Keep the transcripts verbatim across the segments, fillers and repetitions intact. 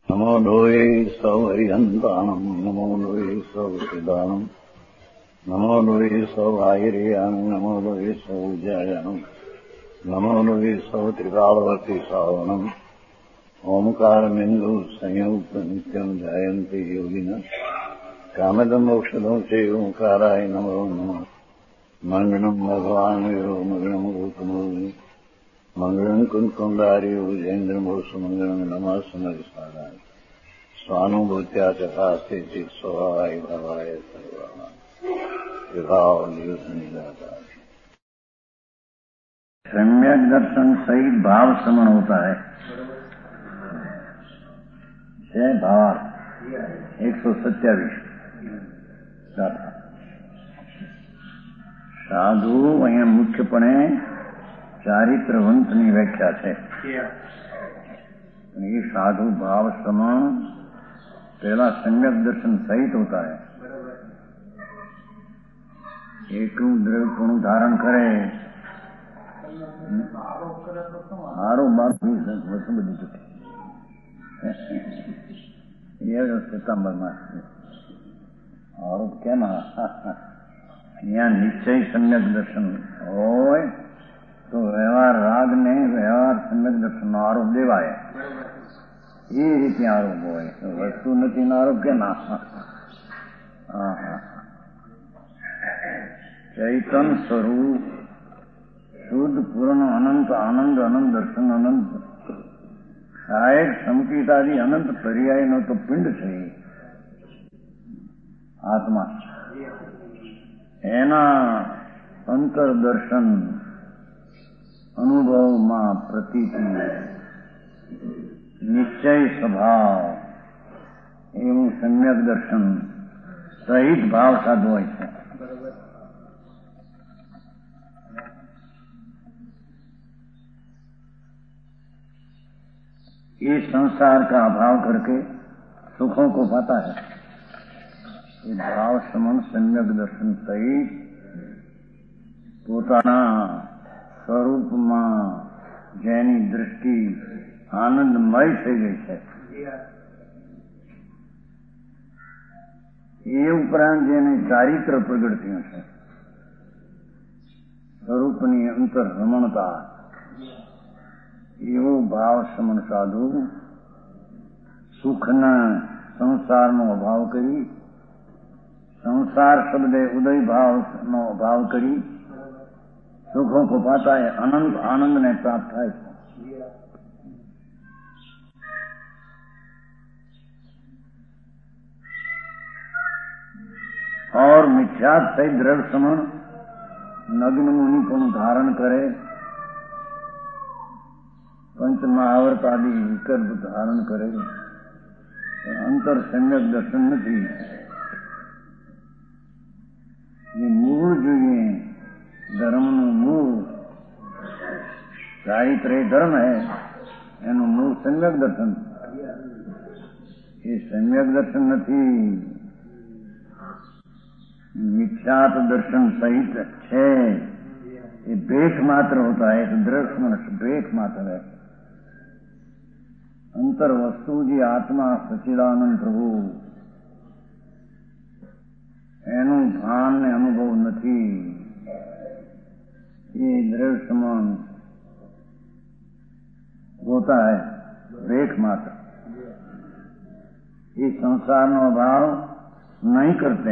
नमो लोये सौहरिहन्ताणम् नमो लोये सौसिदानम् नमो लोये सौभागिर्यानम् नमो लोये सौजायानम् नमो लोये सौत्रिकालवती सावनम् ओंकारमिन्दु संयुक्त नित्यम् जायन्ति योगिनः कामदम् मोक्षदम् च ओंकाराय नमो नमः मङ्गलम् भगवान् वीरो मङ्गलम् गौतमोऽग्नि मंगलम कुंकुंडारी उजेन्द्रमोसु मंगलम नमः समरिसाराय स्वानुभूत्या चकास्ते चित स्वभावाय भवाय सर्वाः विभाव नियुद्ध। सम्यक दर्शन सहित भाव समन होता है। जय भाव एक सौ सत्यावीस साधु અહીંયા મુખ્યપણે ચારિત્રવંતની વ્યાખ્યા છે। ये साधु भाव समान पहला सम्यक दर्शन सहित होता है। एक द्रव्य गुण धारण करे आरोप बात वस्तु बदी चुकी ये सितंबर मास आरोप क्या ना यहाँ निश्चय सम्यक दर्शन होय तो व्यवहार राग ने व्यवहार सम्यक दर्शन નો આરોપ દેવાય એ રીતે આરોપ હોય વસ્તુ નથી નો આરોપ કે ના। ચૈતન સ્વરૂપ શુદ્ધ પૂર્ણ અનંત આનંદ અનંત દર્શન અનંત સહાયક સંકેત આદિ અનંત પર્યાયનો તો પિંડ છે આત્મા। એના અંતર દર્શન अनुभव मां प्रतीति निश्चय स्वभाव एवं सम्यक दर्शन सहित भाव साधु હોય છે। ये संसार का अभाव करके सुखों को पाता है। ये भाव समन सम्यक दर्शन सहित પોતાના સ્વરૂપમાં જેની દૃષ્ટિ આનંદમય થઈ ગઈ છે એ ઉપરાંત જેને ચારિત્ર પ્રગટ થયું છે સ્વરૂપની અંતર રમણતા એવો ભાવ સમન સાધુ સુખના સંસારનો અભાવ કરી સંસાર શબ્દે ઉદય ભાવનો અભાવ કરી सुखों को पाता है अनंत आनंद ने प्राप्त है। और मिथ्यात सहित दृढ़ समन नग्न मुनि को धारण करे पंच महावर्त आदि विकल्प धारण करे अंतर सम्यक दर्शन नहीं। ये मूल जो ये धर्म નું મૂળ ચારિત્ર એ ધર્મ હે એનું મૂળ સમ્યક દર્શન એ સમ્યક દર્શન નથી મિથ્યાત દર્શન સહિત છે। ये भेख मात्र होता है तो दृष्ट भेख मात्र है। अंतर वस्तु जी आत्मा सच्चिदानंद प्रभु એનું ભાન ને અનુભવ નથી। ये द्रव्य समान होता है भेख मात्र। ये संसार નો અભાવ नहीं करते।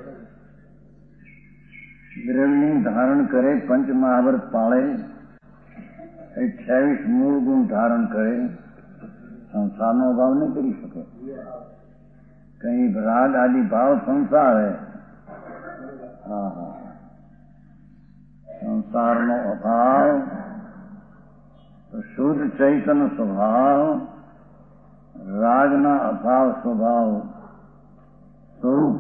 द्रव्य धारण करे पंच महावर्त पाले अठावीस मूल गुण धारण करे संसार નો અભાવ नहीं કરી શકે। कहीं राग आदि भाव संसार है। हाँ हाँ संसार નો અભાવ શુદ્ધ ચૈતન સ્વભાવ રાગના અભાવ સ્વભાવ સ્વરૂપ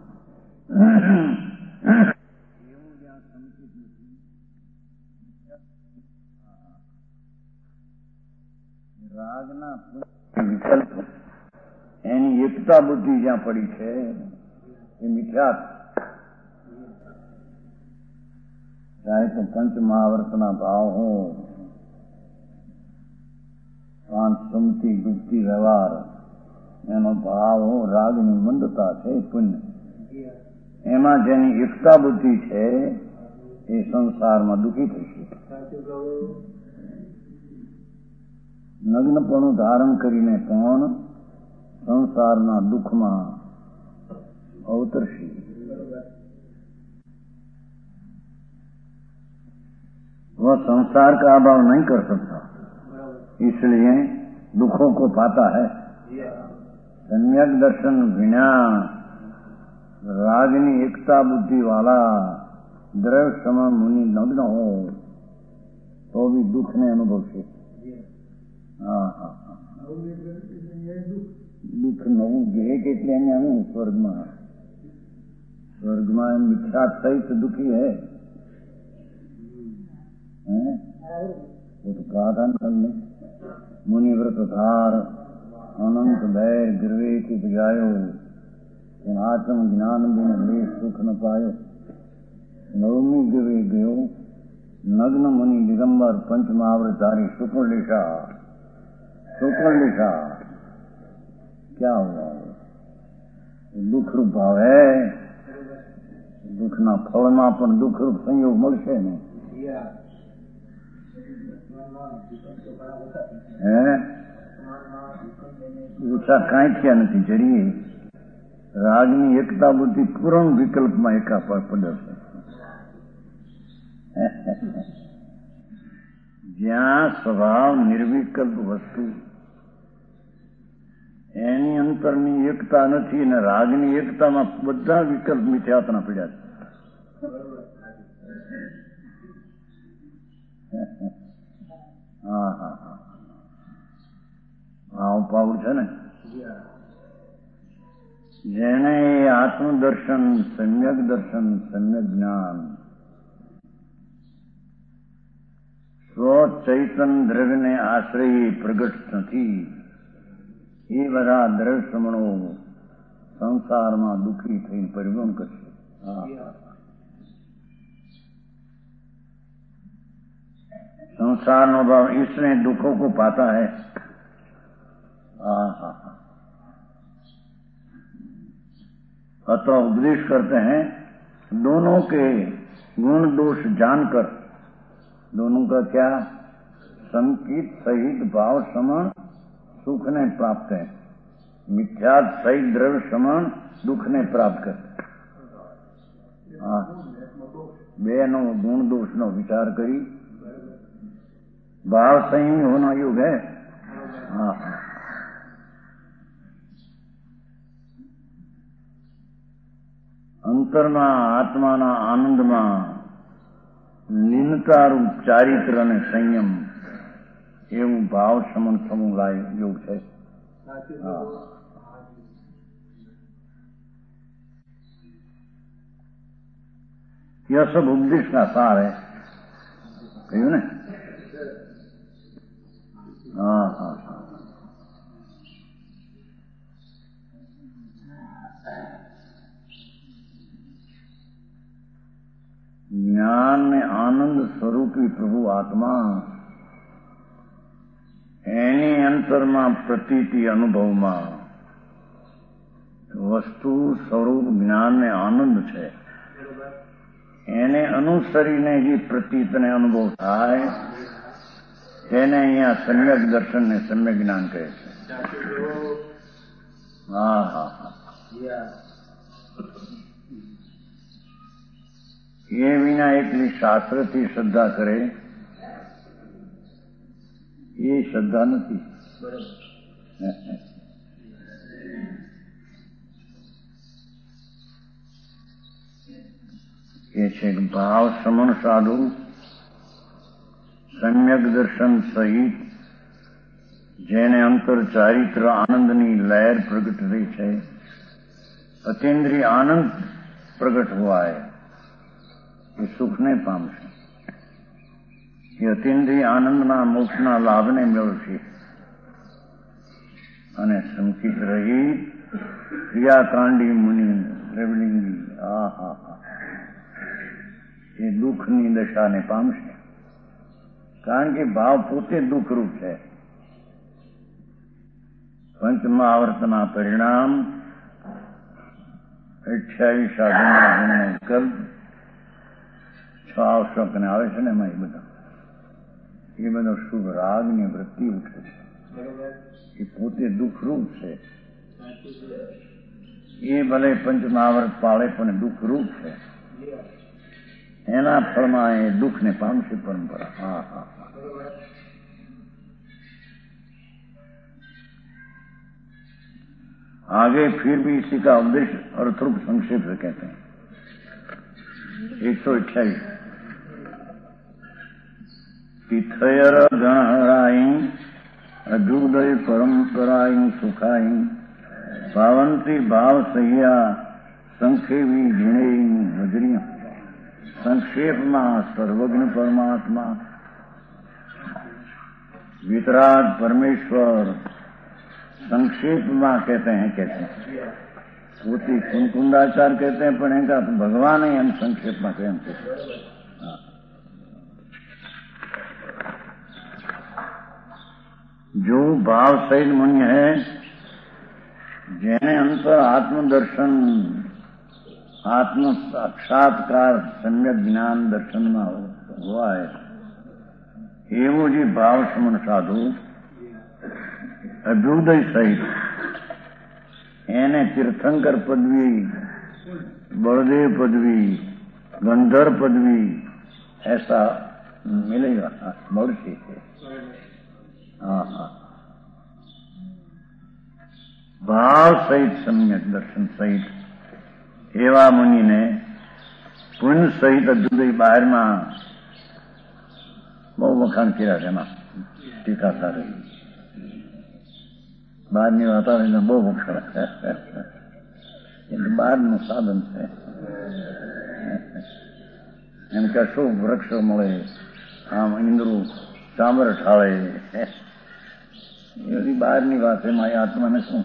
રાગના વિકલ્પ એની એકતા બુદ્ધિ જ્યાં પડી છે એ મિથ્યાત चाहे तो पंच महावर्तना भाव हो पांच सुमति गुप्ति व्यवहार એનો ભાવ રાગની મંદતા છે પુણ્ય. એમાં જેની એકતા બુદ્ધિ છે એ સંસારમાં દુઃખી થશે. નગ્નપણું ધારણ કરીને પણ સંસારના દુઃખમાં અવતરશે. वह संसार का अभाव नहीं कर सकता, इसलिए दुखों को पाता है. सम्यक दर्शन बिना रागनी एकता बुद्धि वाला द्रव्य सम मुनि नग्न हो तो भी दुख ने अनुभव से. हाँ हाँ हाँ दुख नવું જે એટલે એને આનું સ્વર્ગમાં સ્વર્ગમાં મિથ્યા સહિત દુખી है. वो तो कहा था ने मुनिव्रत धार अनंत बैर गिरवे की बजायो आत्म ज्ञान बिन ले सुख न पायो. नवमी गिरवे गयो नग्न मुनि दिगंबर पंच महाव्रतधारी शुक्र लिखा शुक्र लिखा. क्या हुआ? दुख रूप भाव है. दुख ना फल में पण दुख रूप संयोग મળશે ને. ઓછા કાંઈ થયા નથી. જરીએ રાગની એકતા બુદ્ધિ પૂર્ણ વિકલ્પમાં એકાપર પડ્યો છે. જ્યાં સ્વભાવ નિર્વિકલ્પ વસ્તુ એની અંતરની એકતા નથી અને રાગની એકતામાં બધા વિકલ્પ મિથ્યાત્વના પડ્યા છે. હા હા હા ભાવ પાવું છે ને. જેને આત્મદર્શન સમ્યક દર્શન સમ્યક જ્ઞાન સ્વ ચૈતન દ્રવ્યને આશ્રયે પ્રગટ નથી એ બધા દ્રવ્ય સમણો સંસારમાં દુઃખી થઈને પરિભ્રમ કરશે. संसार नो भाव इसने दुखों को पाता है. अतः उपदेश करते हैं दोनों के गुण दोष जानकर, दोनों का क्या संकित सहित भाव समान सुख ने प्राप्त है, मिथ्यात सहित द्रव्य समान दुख ने प्राप्त कर. બે નો ગુણ દોષ નો વિચાર કરી भाव संयमी होना योग है. हाँ અંતરના આત્માના આનંદમાં લીનતારૂપ ચારિત્ર અને સંયમ એવું ભાવ સમન સમૂહ લાય યોગ છે. यह सब उपदेश का सार है. કહ્યું ને. हाँ हाँ हाँ ज्ञान ने आनंद स्वरूपी प्रभु आत्मा एनी अंतरमा प्रतीति अनुभवમાં વસ્તુ સ્વરૂપ જ્ઞાન ને આનંદ છે. એને અનુસરીને જે પ્રતીતને અનુભવ થાય તેને અહીંયા સમ્યક દર્શન ને સમ્યક જ્ઞાન કહે છે. હા હા હા એ વિના એકલી શાસ્ત્રથી શ્રદ્ધા કરે એ શ્રદ્ધા નથી. એ છે ભાવ સમણ સાધુ સમ્યક દર્શન સહિત જેને અંતર ચારિત્ર આનંદની લહેર પ્રગટ રહી છે, અતિન્દ્રિય આનંદ પ્રગટ હોવાય એ સુખને પામશે. એ અતિન્દ્રિય આનંદના મોક્ષના લાભને મેળવશે અને સંકિત રહી ક્રિયાકાંડી મુનિ દ્રવલિંગી આ હા હા એ દુઃખની દશાને પામશે. કારણ કે ભાવ પોતે દુઃખરૂપ છે, પંચમહાવર્તના પરિણામ અઠ્યાવીસ સાધના ગુણનો વિકલ્પ છ આવશ્યકને આવે છે ને એમાં એ બધા એ બધો શુભ રાગની વૃત્તિ ઉઠે છે. એ પોતે દુઃખરૂપ છે. એ ભલે પંચમહાવર્ત પાળે પણ દુઃખરૂપ છે. એના ફળમાં એ દુઃખને પામશે પરંપરા. હા હા હા. आगे फिर भी इसी का उपदेश अर्थरूप संक्षेप से कहते हैं. एक सौ अट्ठाईस तीर्थयर गणहराई अभ्युदय परंपराई सुखाई पावंती भाव सह्या संक्षेपी झीणे वज्रिया. संक्षेप में सर्वज्ञ परमात्मा वितराग परमेश्वर संक्षेप में कहते हैं कहते हैं पोती कुंकुंडाचार कहते हैं पण एका भगवान ही हम संक्षेप में कहते हैं. जो भाव सहित मुनि है जेने अंतर आत्मदर्शन आत्म साक्षात्कार सम्यक ज्ञान दर्शन में हुआ है एवं जी भाव समन साधु अभ्युदय सहित एने तीर्थंकर पदवी बलदेव पदवी गंधर पदवी ऐसा मिलेगा मौर्षि से. हाँ हाँ भाव सहित सम्यक दर्शन सहित एवा मुनि ने पुण्य सहित अभ्युदय बाहर में बहु वखाण किया है ना टीका सारी બહારની વાતાવરણ બહુ વખરા એટલે બહારનું સાધન છે. એમ કે શું વૃક્ષો મળે આમ ઇન્દ્રું ચામર ઠાળે એ બધી બહારની વાત એમાં એ આત્માને શું.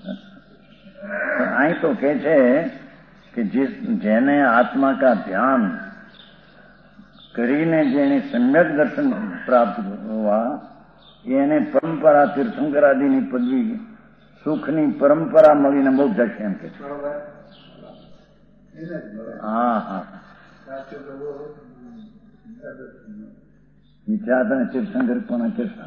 અહીં તો કે છે કે જેને આત્મા કા ધ્યાન કરીને જેને સમ્યક દર્શન પ્રાપ્ત हुआ એને પરંપરા તીર્થંકર આદિની પદવી સુખની પરંપરા મળીને બહુ જશે એમ કે. હા હા મિથ્યાત્વ તીર્થંકર કોને કહેતા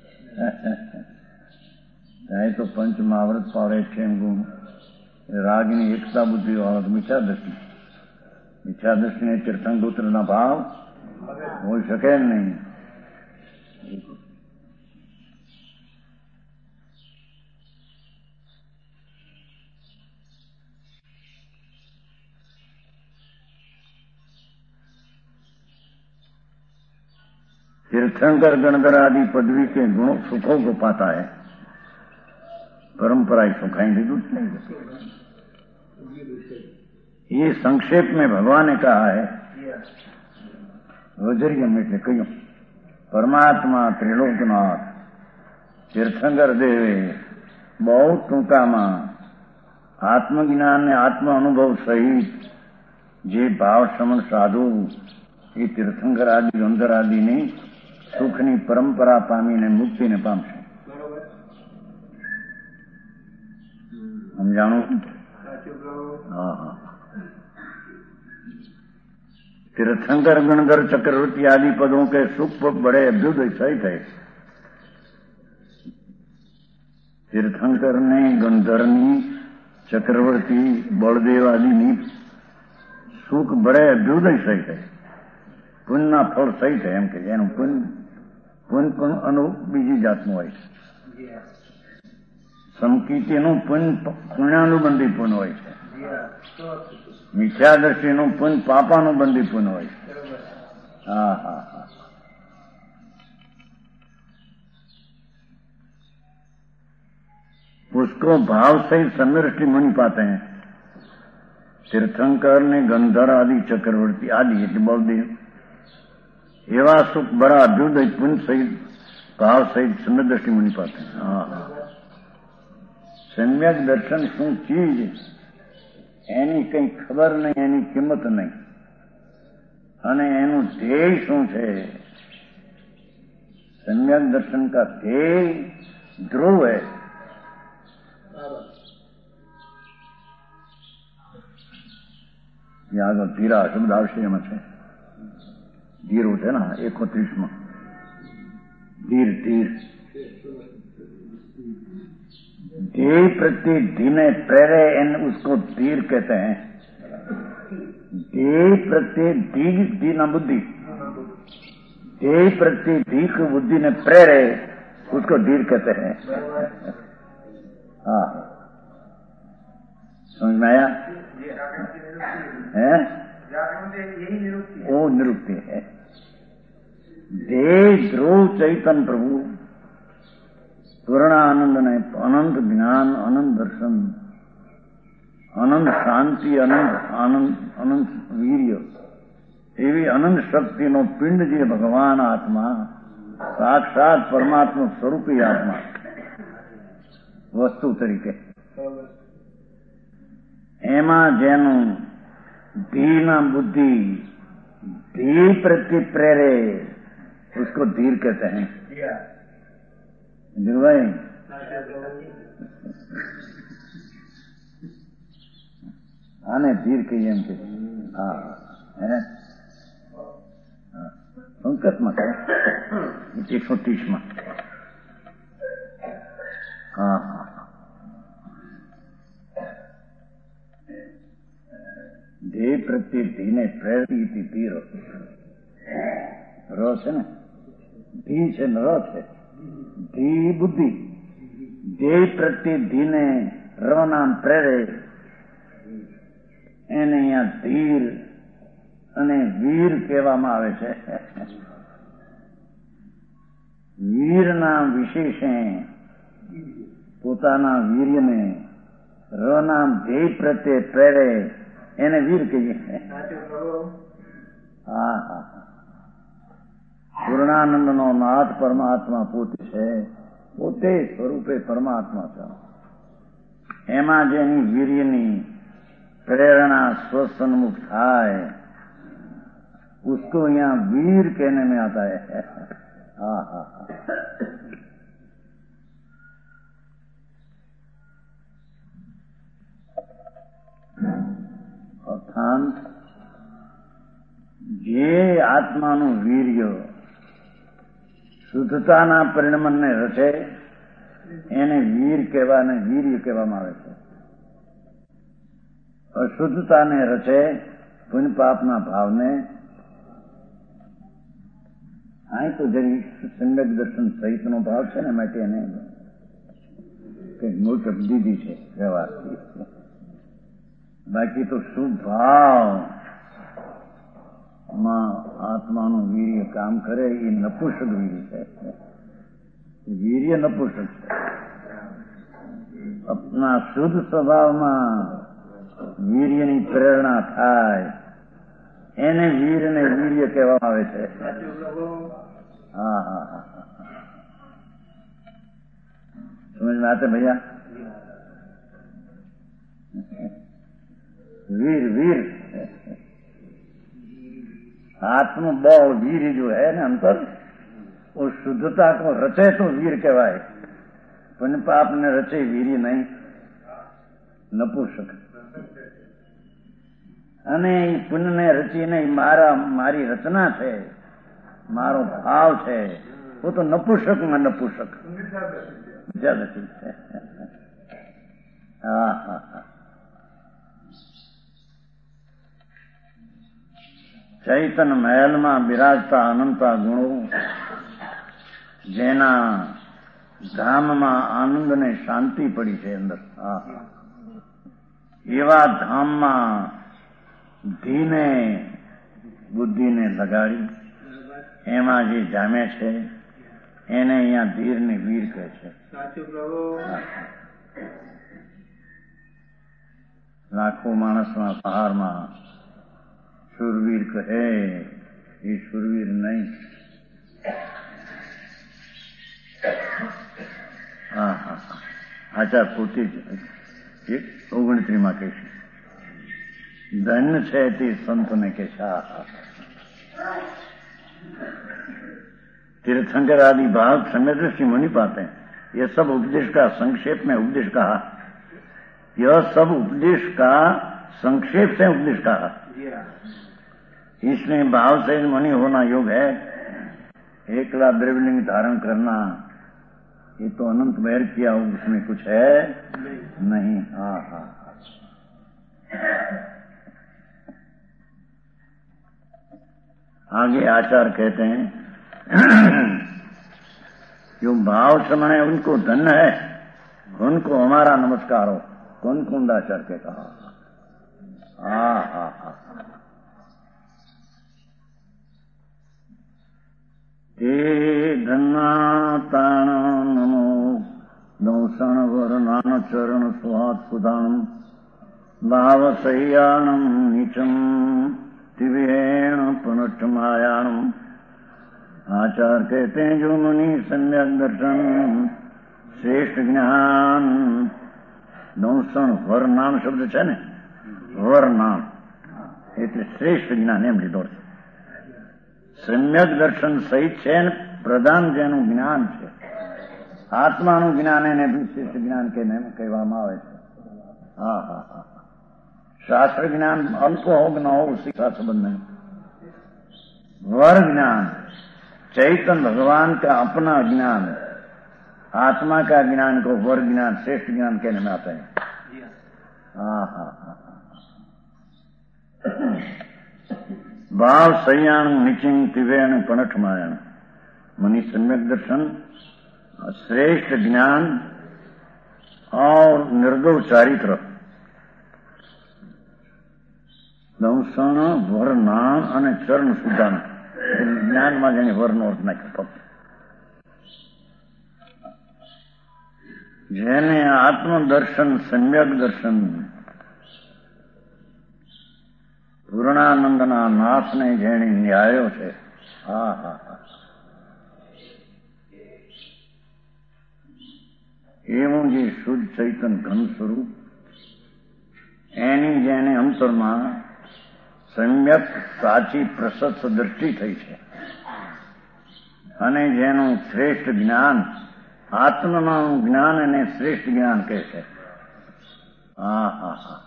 ચાહે તો પંચ મહાવ્રત પાડે છે એમ ગુણ રાગની એકતા બુદ્ધિ વાળો મિથ્યા દ્રષ્ટિ મિથ્યા દ્રષ્ટિને તીર્થંકરોત્રના ભાવ હોઈ શકે નહીં. तीर्थंकर गणधर आदि पदवी के गुणों सुखों को पाता है. परंपरा सुखाएंगे दूध नहीं. ये संक्षेप में भगवान ने कहा है वज्रियम એટલે કહ્યું પરમાત્મા ત્રિલોકનાથ તીર્થંકર દેવે બહુ ટૂંકામાં આત્મજ્ઞાન ને આત્મ અનુભવ સહિત જે ભાવ સમન સાધુ એ તીર્થંકર આદિ ગંધર આદિની સુખની પરંપરા પામીને મુક્તિને પામશે. સમજાણું? હા હા तीर्थंकर गणधर चक्रवर्ती आदि पदों के सुख बड़े अभ्युदय सहित है. तीर्थंकर ने गंधरनी चक्रवर्ती बलदेव आदि सुख बड़े अभ्युदय सहित है. पुण्य फल सहित है एम के पुण्य पुण्य पण अनु बीजी जातનું હોય છે. સમકીર્તિનું પુણ્ય પુણ્યાનુબંધી પુણ્ય હોય છે. મિથ્યાદર્શીનું પુણ્ય પાપાનુબંધી પુણ્ય હોય છે. હા હા હા उसको भाव सहित समृष्टि मुनि पाते हैं. तीर्थंकर ने गंधर आदि चक्रवर्ती आदि એટલે બળદેવ एवा सुख बड़ा अभ्युदय पुण्य सहित भाव सहित सम्यक दृष्टि मुनि पाते हैं. हाँ सम्यक दर्शन शू चीज एनी कई खबर नहीं एनी किंमत नहीं अने एनु ध्येय शू है. सम्यक दर्शन का ध्येय ध्रुव है. આગળ ધીરા શબ્દ આવશે એમાં છે ધીરું છે ને એકોત્રીસ માં धीर धीर धीर प्रति धीने प्रेरे इन उसको धीर कहते हैं। धीर प्रति धी धीना बुद्धि धीर प्रति धी को बुद्धि ने प्रेरे उसको धीर कहते हैं। हाँ समझ में आया है? वो निरुक्ति है। देह ध्रुव चैतन प्रभु पूर्णानंद ने अनंत ज्ञान अनंत दर्शन अनंत शांति अनंत आनंद अनंत वीर्य एवी अनंत शक्ति नो पिंड जे भगवान आत्मा साक्षात परमात्मा स्वरूपी आत्मा वस्तु तरीके एमा जेनु धीना बुद्धि धी प्रति प्रेरे उसको धीर कहते हैं। धीर भाई आने धीर कहिए हम के हाँ है संकट मत है एक सौ तीस में हाँ हाँ धीर प्रति धीने प्रेरित धीर रो છે ને ધી છે ને રો છે ધી બુદ્ધિ ધ્યેય પ્રત્યે ધીને રો નામ પ્રેરે એને અહીંયા ધીર અને વીર કહેવામાં આવે છે। વીરના વિશેષે પોતાના વીર્યને રો નામ ધ્યેય પ્રત્યે પ્રેરે એને વીર કહીએ। હા હા પૂર્ણાનંદ નો નાથ પરમાત્મા પોતે છે પોતે સ્વરૂપે પરમાત્મા છે। એમાં જેની વીર્યની प्रेरणा स्वसन्मुख थाय उसको यहाँ वीर कहने में आता है। हाँ हाँ हाँ अर्थात जे आत्माનું વીર્ય શુદ્ધતાના પરિણમને રચે એને વીર કહેવાને વીર્ય કહેવામાં આવે છે। અશુદ્ધતાને રચે પુણ્ય પાપના ભાવને અહીં તો જરી સમ્યક દર્શન સહિતનો ભાવ છે ને માટે એને કંઈક મોટ દીધી છે વ્યવહારથી। બાકી તો શુભ ભાવ માં આત્માનું વીર્ય કામ કરે એ નપુંસક વીર્ય છે। વીર્ય નપુંસક છે। अपना शुद्ध स्वभावમાં વીર્યની પ્રેરણા થાય એને વીરને વીર્ય કહેવામાં આવે છે। હા હા હા સમજ में आते भैया? वीर वीर आत्म बौ वीर जो है ना अंतर वो शुद्धता को रचे तो वीर कहवाए पुण्य पाप ने रचे वीर्य नहीं नपुंसक। અને એ પુણ્યને રચીને મારા મારી રચના છે મારો ભાવ છે वो तो નપુંસકમાં નપુંસક બીજા નથી। હા હા હા ચૈતન મહેલમાં બિરાજતા અનંતા ગુણો જેના ધામમાં આનંદ ને શાંતિ પડી છે અંદર હા એવા ધામમાં ધીને બુદ્ધિને લગાડી એમાં જે જામે છે એને અહીંયા ધીરને વીર કહે છે। લાખો માણસના સહારમાં શૂરવીર કહે એ શૂરવીર નહીં। હા હા આચાર પોતે જ એક ઓગણત્રીમાં કહેશે धन्य છે તે संतने के साथ। तीर्थंकर आदि भाग समय दृष्टि मुनि पाते हैं। ये सब उपदेश का संक्षेप में उपदेश कहा यह सब उपदेश का संक्षेप से उपदेश कहा। इसलिए भाव से मणि होना योग है। एकला द्रव्यलिंग धारण करना ये तो अनंत महर किया हो, उसमें कुछ है नहीं। हाँ हाँ आगे आचार्य कहते हैं जो भाव समण है उनको धन्य है, उनको हमारा नमस्कार हो। कौन कौन आचार्य के कहा। हाँ हाँ हाँ ते धन्नाताण नमो दंसन वर्णान चरण स्वात्पुदान भाव सह्याणम नीचम दिव्येण पुनर्मायाणम। आचार्य कहते हैं जो मुनि सम्यक दर्शन श्रेष्ठ ज्ञान दंसन वर नाम शब्द है ने वर नाम એટલે શ્રેષ્ઠ જ્ઞાન એમ લીધો છે। સમ્યક દર્શન સહિત છે ને પ્રધાન જેનું જ્ઞાન છે આત્માનું જ્ઞાન એને વિશિષ્ટ જ્ઞાન કે કહેવામાં આવે છે। હા હા હા शास्त्र ज्ञान अल्प हो न हो उसी का संबंध नहीं। वर ज्ञान चैतन्य भगवान का अपना ज्ञान आत्मा का ज्ञान को वर ज्ञान श्रेष्ठ ज्ञान कहने में आता है। हाँ हाँ हाँ भाव संयाण निचिंग तिवेण पनठ मायण मनी सम्यक दर्शन श्रेष्ठ ज्ञान और निर्दोष चारित्र દંસણ વરનામ અને ચરણ સુધાન જ્ઞાનમાં જેને વરનો અર્થ નાખ્યો ફક્ત જેને આત્મદર્શન સમ્યક દર્શન પૂર્ણાનંદના નાશને જેણે ન્યાયો છે। હા હા હા એવું જે શુદ્ધ ચૈતન ઘન સ્વરૂપ એની જેને અંતરમાં સમ્યક સાચી પ્રશસ્ત દ્રષ્ટિ થઈ છે અને જેનું શ્રેષ્ઠ જ્ઞાન આત્માનું જ્ઞાન એને શ્રેષ્ઠ જ્ઞાન કહે છે। હા હા હા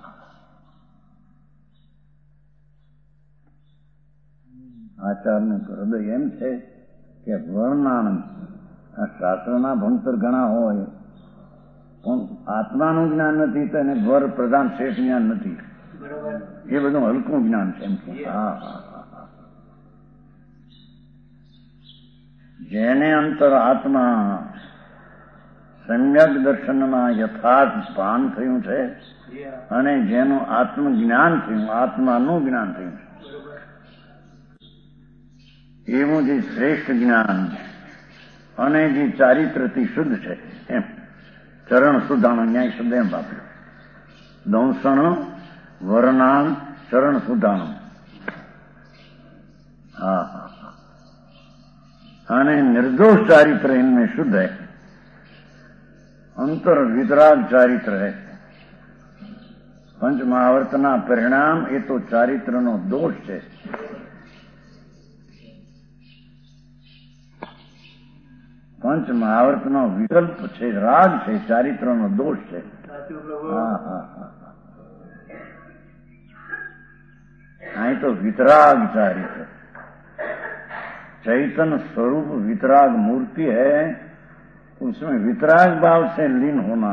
આચાર્યનું હૃદય એમ છે કે વર્ણાનંદ આ શાસ્ત્રના ભણતર ઘણા હોય પણ આત્માનું જ્ઞાન નથી તો એને વર પ્રધાન શ્રેષ્ઠ જ્ઞાન નથી। એ બધું હલકું જ્ઞાન છે એમ કે હા હા હા જેને અંતર આત્મા સમ્યક દર્શનમાં યથાર્થ ભાન થયું છે અને જેનું આત્મજ્ઞાન થયું આત્માનું જ્ઞાન થયું છે એવું જે શ્રેષ્ઠ જ્ઞાન અને જે ચારિત્રથી શુદ્ધ છે એમ ચરણ સુધાણો ન્યાય શબ્દ એમ વાપર્યો। દંસણ वरनाम चरण सुधान हाँ हाँ हाँ निर्दोष चारित्र इनमें शुद्ध है। अंतर वितराग चारित्र है। पंच महावर्तना परिणाम ये तो चारित्र नो दोष है। पंच महावर्त नो विकल्प है राग है चारित्र नो दोष है। हाँ हाँ हाँ नहीं तो वितराग चारित्र चैतन्य स्वरूप वितराग मूर्ति है उसमें वितराग भाव से लीन होना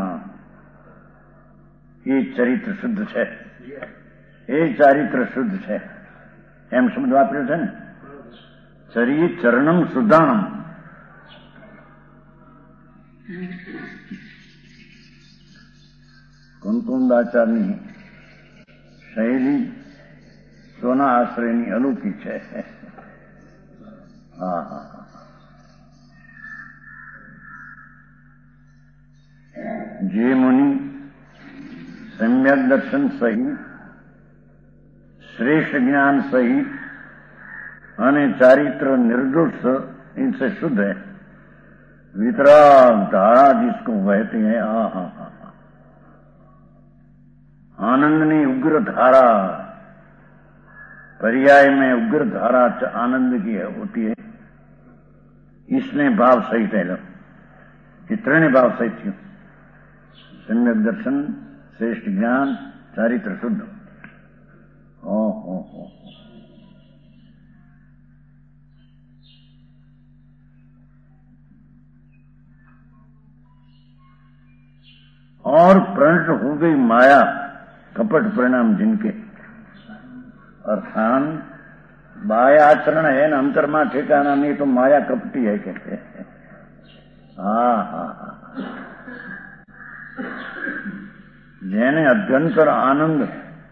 ये चरित्र शुद्ध है। ये चारित्र शुद्ध है एम शब्द वापर्यो छे ने चरिय चरणम सुदानम कुंकुंदाचार्य शैली सोना आश्रयनी अलौकिक है। हाँ हाँ जे मुनि सम्यक दर्शन सहित श्रेष्ठ ज्ञान सहित अने चारित्र निर्दोष इनसे शुद्ध है। वितराग धारा जिसको बहती है आ हा हा आनंदनी उग्र धारा पर्याय में उग्र धारा आनंद की है होती है। इसने भाव सहित है। ये त्रण भाव सहित थी सम्यक दर्शन श्रेष्ठ ज्ञान, चारित्र शुद्ध। ओ हो हो और प्रणट हो गई माया, कपट परिणाम जिनके। अर्थान बाह्य आचरण है न अंतर में ठिकाना नहीं तो माया कपटी है कहते हैं। हाँ हाँ हाँ, जेने अभ्यंतर आनंद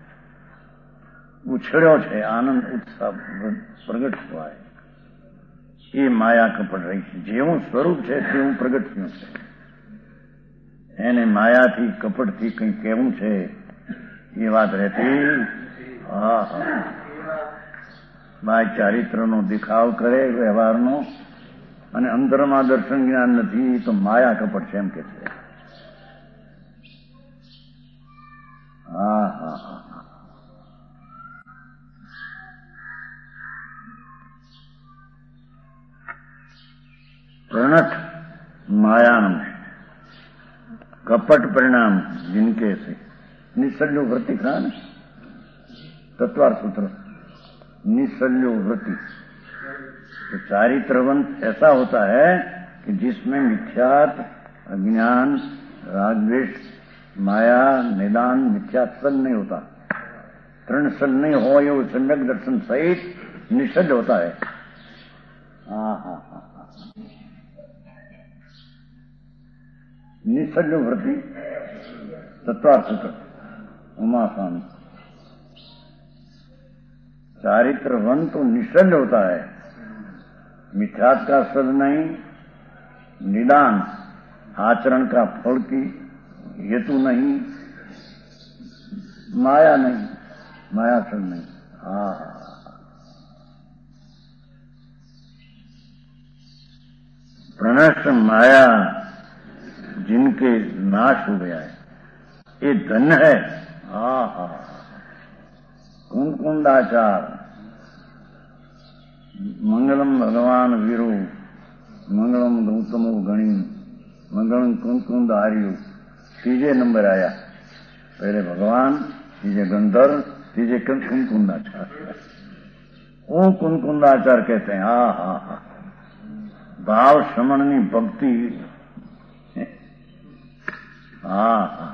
उछड़્યો છે, આનંદ ઉત્સાહ પ્રગટ થવાય, એ માયા કપટ રહી છે। જેવું સ્વરૂપ છે તેવું પ્રગટ થયું છે, એને માયાથી કપટથી કંઈ કહેવું છે એ વાત રહેતી। હા હા, બાય ચારિત્રનો દેખાવ કરે વ્યવહારનો અને અંતરમાં દર્શન જ્ઞાન નથી તો માયા કપટ છે એમ કે છે। હા હા હા, प्रणट मायाम कपट परिणाम जिनके से। निसल्यो वृत्ति कहा ना, तत्वार सूत्र निसल्यो वृत्ति। तो चारित्रवंत ऐसा होता है कि जिसमें मिथ्यात, अज्ञान, रागद्वेष, माया, निदान, मिथ्यात्सल नहीं होता, तृणसल नहीं हो, ये सम्यक दर्शन सहित निश्चल होता है। हाँ हाँ हाँ, निसल्य वृत्ति तत्वार्थ सूत्र उमासान। चारित्रवंत तो निश्चल होता है, मिथ्यात का सद नहीं, निदान आचरण का फल की हेतु नहीं, माया नहीं, माया सद नहीं। हाँ, प्रणष्ट माया जिनके नाश हो गया है, ये धन है। हा हा, कुंकुंदाचार मंगलम भगवान वीरो, मंगलम गौतमो गणी, मंगलम कुंकुंद आर्यो। तीजे नंबर आया, पहले भगवान, तीजे गंधर्व, तीजे कुंकुंदाचार। वो कुंकुंदाचार कहते हैं। हा हा हा, भाव श्रमणनी भक्ति। હા હા,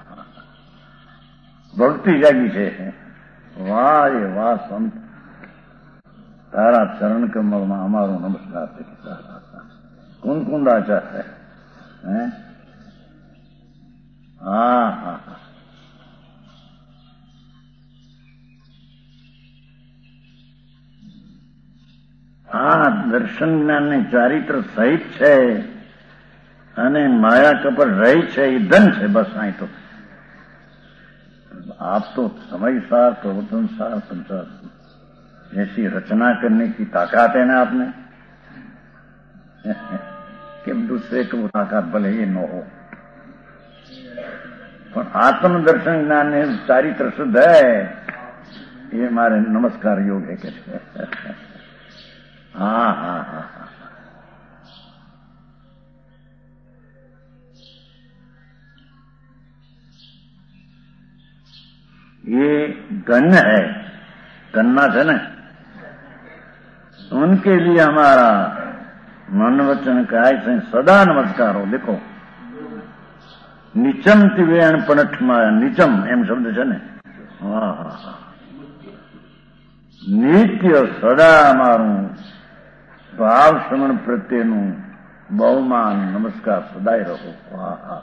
ભક્તિ જાગી છે। વાહ રે વાહ સંત, તારા ચરણ કમળમાં અમારો નમસ્કાર છે। કુંકુંદાચાર है, हैं? हाँ हाँ हाँ, આ દર્શન જ્ઞાન ને ચારિત્ર સહિત છે અને માયા કપટ રહી છે, એ ધન છે બસ। અહીં તો आप तो समय सार, प्रवर्तन सार, संसार ऐसी रचना करने की ताकत है ना आपने कि दूसरे को ताकत भले ये न हो, पर आत्म दर्शन ज्ञान ने चारित्र शुद्ध है, ये हमारे नमस्कार योग है कहते। हाँ हाँ हाँ हाँ, ये गण है, गन्ना है ना, उनके लिए हमारा मन वचन काय से सदा नमस्कार हो। देखो निचम तिवेण पनठ माया, निचम एम शब्द है ने। वाह, नित्य सदा मारू भाव श्रवण प्रत्येनु बहुमान नमस्कार सदाय रहो। वाह,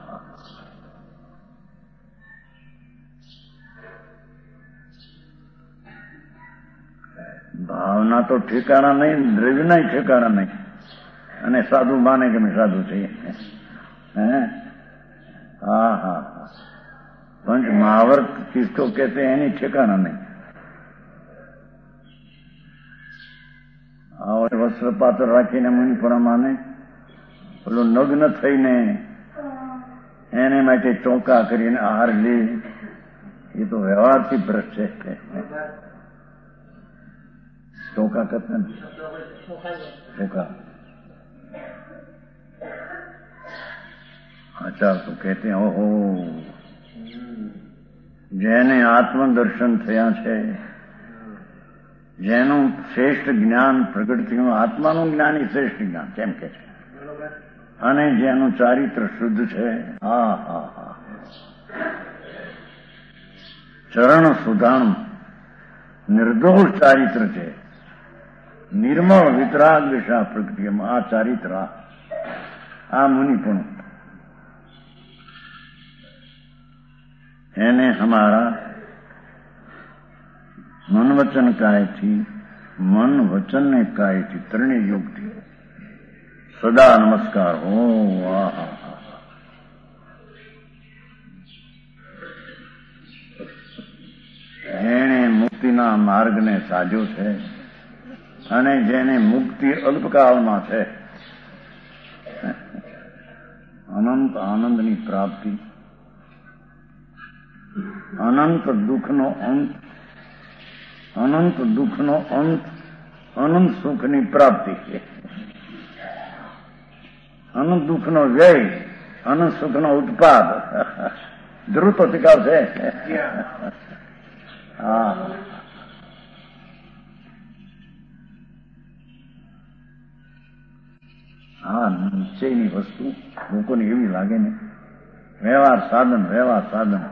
भावना तो ठिकाना नहीं, द्रव्य ही ठिकाना नहीं, અને સાધુ માને કે મેં સાધુ છીએ। हैं? हाँ हाँ, पंच महावर्त किसको कहते हैं नहीं ठिकाना नहीं। और वस्त्र पात्र રાખીને મુનિપણા માને, પેલો નગ્ન થઈને એને માટે ચોકા કરીને આહાર લે, એ તો વ્યવહારથી ભ્રષ્ટ છે। चौका कहते हैं, चौका आचार तो कहते हैं। ओहो, જેને આત્મદર્શન થયા છે, જેનું શ્રેષ્ઠ જ્ઞાન પ્રગટ થયું, આત્માનું જ્ઞાન એ શ્રેષ્ઠ જ્ઞાન કેમ કે છે, અને જેનું ચારિત્ર શુદ્ધ છે, હા હા હા ચરણ સુધાણ નિર્દોષ ચારિત્ર છે, નિર્મળ વિતરાગ દિશા પ્રગતિમાં આ ચારિત્ર, આ મુનિપણું એને હમારા મન વચન કાયથી, મન વચન ને કાયથી, ત્રણેય યુગથી સદા નમસ્કાર હો. જેણે મુક્તિના માર્ગને સાજ્યો છે અને જેને મુક્તિ અલ્પકાળમાં છે, અનંત આનંદની પ્રાપ્તિ, અનંત દુઃખનો અંત, અનંત દુઃખનો અંત, અનંત સુખની પ્રાપ્તિ, અનંત દુઃખનો વ્યય, અનંત સુખનો ઉત્પાદ, ધ્રુવ તો શીખાવશે. હા હા નિશ્ચયની વસ્તુ લોકોને એવી લાગે ને વ્યવહાર સાધન, વ્યવહાર સાધન, એ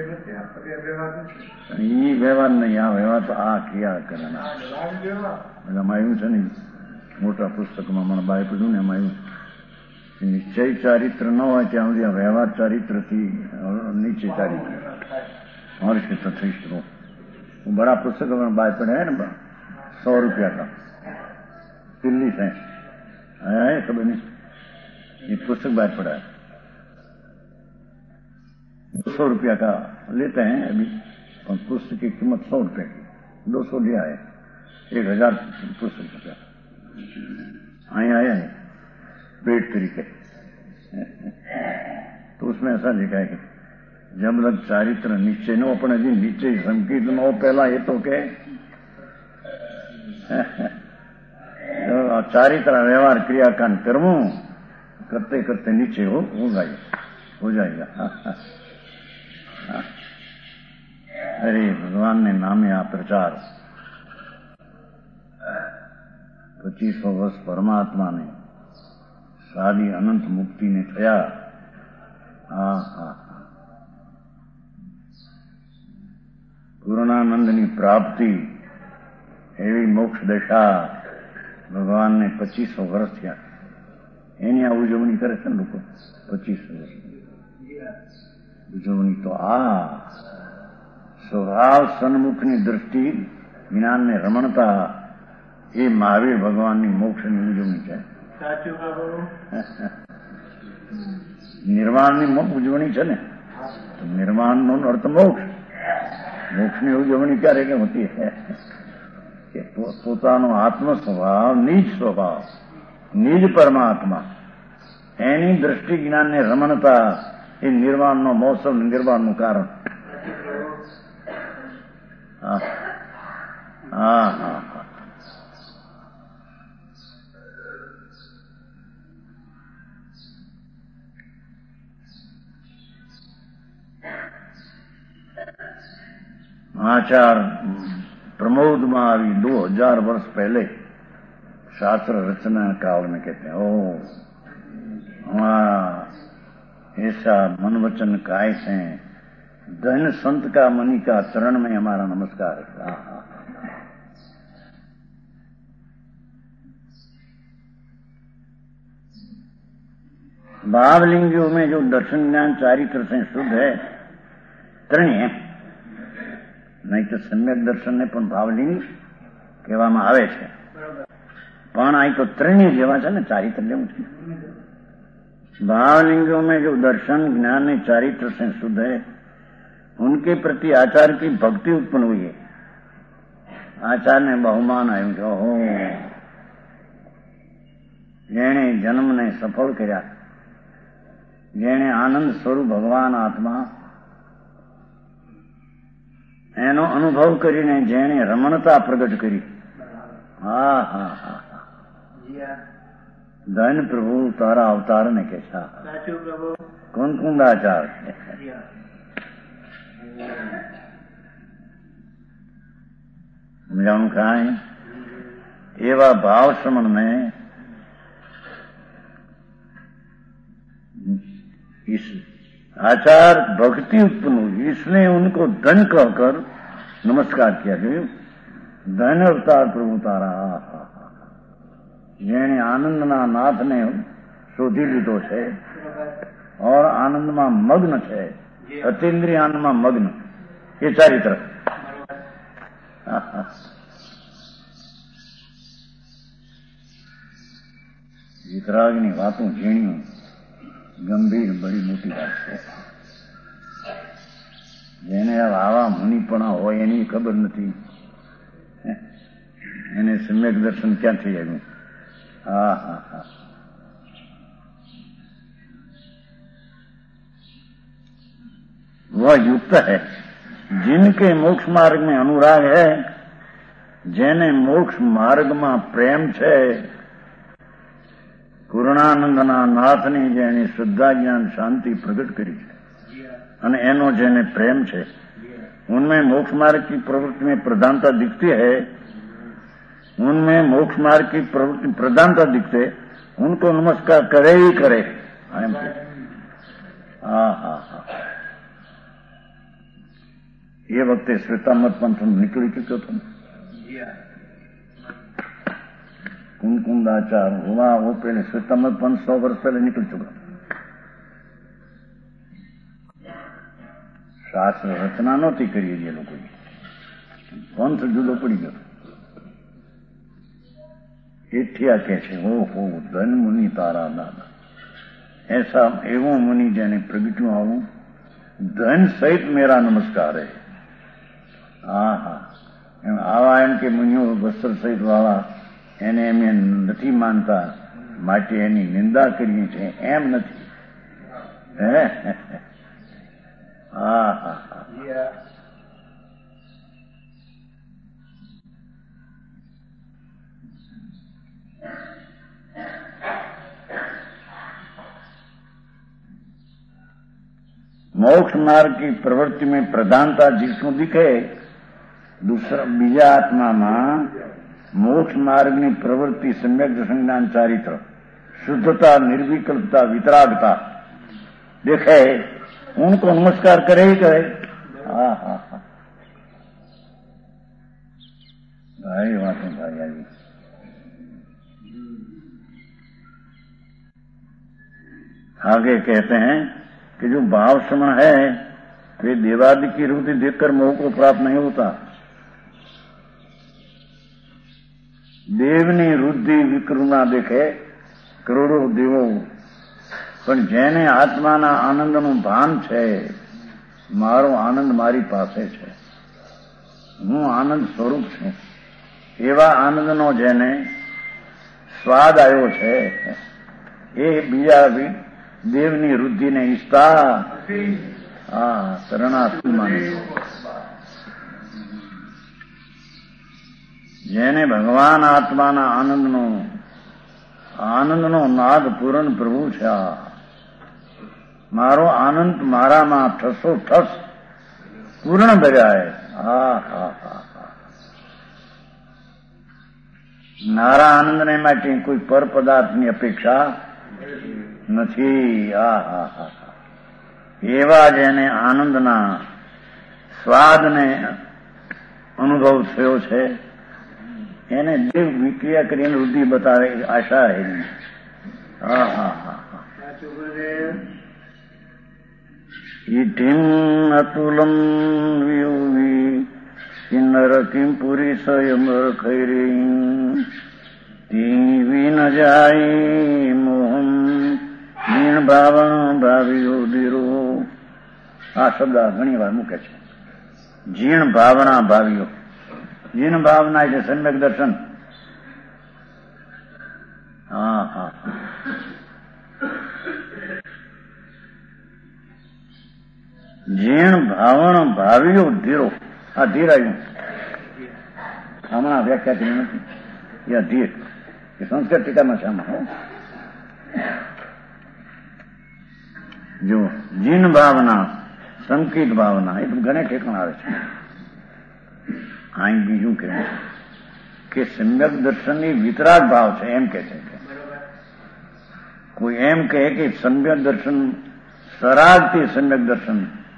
વ્યવહાર નહીં, આ વ્યવહાર તો આ ક્રિયા કરે. એમાં આવ્યું છે ને મોટા પુસ્તકમાં મને બાય કીધું ને, એમાં આવ્યું નિશ્ચય ચારિત્ર ન હોય ત્યાં સુધી આ વ્યવહાર ચારિત્રથી નિશ્ચય ચારિત્ર મહર્ષિ તથિષ્ઠ. હું બડા પુસ્તક બાય પડે ને સો રૂપિયા કા दिल्ली से आया है, खबर नहीं, ये पुस्तक बाहर पड़ा है, दो सौ रुपया का लेते हैं अभी, और पुस्तक की कीमत सौ रुपये की, दो सौ लिया है, एक हजार पुस्तक रुपया आया आया है पेट तरीके. तो उसमें ऐसा लिखा है कि जब लग चारित्र निश्चय नो अपने जी निश्चय संकीर्त नो पहला ये तो के चारित्र व्यवहार क्रियाकांड करवू करते करते नीचे हो हो जाएगा हो जाएगा. अरे भगवान ने नामे आ प्रचार, पच्चीसो वर्ष परमात्मा ने सादी अनंत मुक्ति ने थया. हा हा પૂર્ણાનંદની પ્રાપ્તિ, એવી મોક્ષ દશા ભગવાનને પચીસો વર્ષ થયા. એની આ ઉજવણી કરે છે ને લોકો, પચીસો વર્ષ ઉજવણી. તો આ સ્વભાવ સન્મુખની દ્રષ્ટિ, જ્ઞાનને રમણતા, એ મહાવીર ભગવાનની મોક્ષની ઉજવણી છે. નિર્વાણની ઉજવણી છે ને, નિર્વાણનો અર્થ મોક્ષ. મોક્ષની ઉજવણી ક્યારે કે હોતી હૈ કે પોતાનો આત્મ સ્વભાવ, નિજ સ્વભાવ, નિજ પરમાત્મા, એની દ્રષ્ટિ જ્ઞાનને રમણતા, એ નિર્વાણનો મોસમ, નિર્વાણનું કારણ. હા હા હા आचार प्रमोद में आई दो हजार वर्ष पहले शास्त्र रचना काल में कहते हैं, ओ हमारा ऐसा मन वचन काय से धन संत का मणि का चरण में हमारा नमस्कार है. भावलिंगियों में जो दर्शन ज्ञान चारित्र से शुद्ध है, ત્રણેય, નહીં તો સમ્યક દર્શનને પણ ભાવલિંગ કહેવામાં આવે છે, પણ અહીં તો ત્રણેય જેવા છે ને, ચારિત્ર જેવું છે. भावलिंगों में जो दर्शन ज्ञान ने चारित्र से शुद्ध है, उनके प्रति आचार की भक्ति उत्पन्न हुई है. आचार ने बहुमान आयु जो हो, जेने जन्म ने सफल कर्या, जेने आनंद स्वरूप भगवान आत्मा એનો અનુભવ કરીને જેણે રમણતા પ્રગટ કરી. હા હા હા ધન પ્રભુ તારા અવતાર ને કે કોણ કુંડાચાર સમજાણું કાંઈ? એવા ભાવ શ્રમણને इस आचार भक्ति उत्पन्न हुई, इसने उनको धन कहकर नमस्कार किया कि धन अवतार प्रभु तारा જેણે આનંદના નાથને શોધી લીધો છે और આનંદમાં મગ્ન છે, અતિન્દ્રિય આનંદમાં મગ્ન, એ ચારિત્ર. વિતરાગની વાતો ઝીણી ગંભીર બડી મોટી વાત છે. જેને આવા મુનિપણા હોય એની ખબર નથી, એને સમ્યક દર્શન ક્યાંથી આવ્યું? હા હા હા वह युक्त है जिनके मोक्ष मार्ग में अनुराग है, જેને મોક્ષ માર્ગમાં પ્રેમ છે, પૂર્ણાનંદના નાથની જેની શ્રદ્ધા જ્ઞાન શાંતિ પ્રગટ કરી છે અને એનો જેને પ્રેમ છે, उनमें मोक्ष मार्ग की प्रवृत्ति में प्रधानता दिखती है, उनमें मोक्ष मार्ग की प्रवृत्ति प्रधानता दिखते, उनको नमस्कार करे ही करे. હા હા હા એ વખતે શ્વેતામત પંથ નીકળી ચુક્યો હતો. કુમકુંદાચાર હોવા वो पहले श्वेतामत पंथ सौ वर्ष पहले निकल चुका. શાસ્ત્ર રચના નહોતી કરી એ લોકોએ, પંથ જુદો પડી ગયો. એઠિયા કે છે ઓહો ધન મુનિ તારા દાદા, ऐसा एवं मुनि જેને પ્રગટ્યું આવું ધન સહિત મેરા નમસ્કાર હે. હા હા એમ આવા એમ કે મુનિઓ વસ્ત્ર સહિત વાળા એને અમે નથી માનતા માટે એની નિંદા કરીએ છીએ એમ નથી. હે હા હા હા मोक्ष मार्ग की प्रवृत्ति में प्रधानता जिसको दिखे, दूसरा बीजा आत्माમાં मोक्ष मार्गની प्रवृत्ति सम्यक संज्ञान चारित्र शुद्धता निर्विकल्पता वितरागता देखे, उनको नमस्कार करे ही करे. હા હા હા भाई वातो भाई आई आगे कहते हैं कि जो भाव श्रमण है वे देवादि की रुद्धि देखकर मोह को प्राप्त नहीं होता. દેવની વૃદ્ધિ વિકૃના દેખે કરોડો દેવો, પણ જેને આત્માના આનંદનું ભાન છે, મારો આનંદ મારી પાસે છે, હું આનંદ સ્વરૂપ છું, એવા આનંદનો જેને સ્વાદ આવ્યો છે, એ બીજા દેવની વૃદ્ધિને ઈચ્છતા હા શરણાર્થી માને. જેને ભગવાન આત્માના આનંદનો આનંદનો નાદ પૂરણ પ્રભુ છે, મારો આનંદ મારામાં ઠસો ઠસ પૂર્ણ ભર્યા. હા હા હા હા મારા આનંદને માટે કોઈ પર પદાર્થની અપેક્ષા નથી. આ હા હા એવા જેને આનંદના સ્વાદને અનુભવ થયો છે, એને દેવ વિક્રિયા કરીને વૃદ્ધિ બતાવે આશા એની. હા હા હા ઈઠિમ અતુલમ વિયુવી કિન્નર કિમ પુરી સ્વયંવર ખૈરી ટીવી ન જાય મોહમ દીન ભાવન ભાવ્યો ધીરો. આ શબ્દ ઘણી વાર મૂકે છે. જીણ ભાવના ભાવ્યો, જીણ ભાવના એટલે સમ્યક દર્શન. હા હા જીણ ભાવન ભાવ્યો ધીરો. આ ધીર આવ્યું હમણાં વ્યાખ્યા કરી નથી. યા ધીર એ સંસ્કૃત ટીકામાં છે. આમાં જો જીન ભાવના સંકિત ભાવના એ તો ઘણે ઠેકાણ આવે છે. અહીં બીજું કે કે સમ્યક દર્શન એ વિતરાગ ભાવ છે એમ કે છે. કોઈ એમ કહે કે સમ્યક દર્શન सराग थी सम्यक दर्शन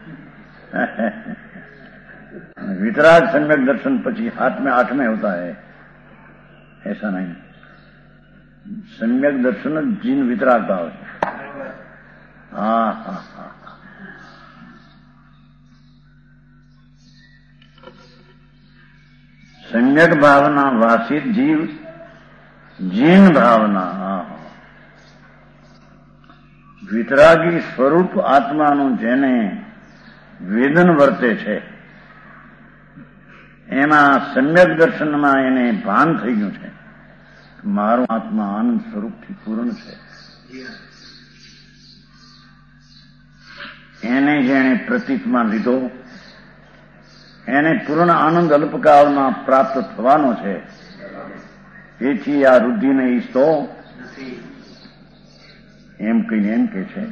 वितराग सम्यक दर्शन पची हाथ में आठ में होता है, ऐसा नहीं. सम्यक दर्शन जिन वितराग भाव है. हाँ हाँ हाँ सम्यक भावना वासित जीव जिन भावना. हाँ વિતરાગી સ્વરૂપ આત્માનું જેને વેદન વર્તે છે એમાં સમ્યક દર્શનમાં એને ભાન થઈ ગયું છે મારું આત્મા આનંદ સ્વરૂપથી પૂર્ણ છે. એને જેણે પ્રતીકમાં લીધો એને પૂર્ણ આનંદ અલ્પકાળમાં પ્રાપ્ત થવાનો છે. એથી આ વૃદ્ધિને ઈચ્છતો એમ કહીને એમ કે છે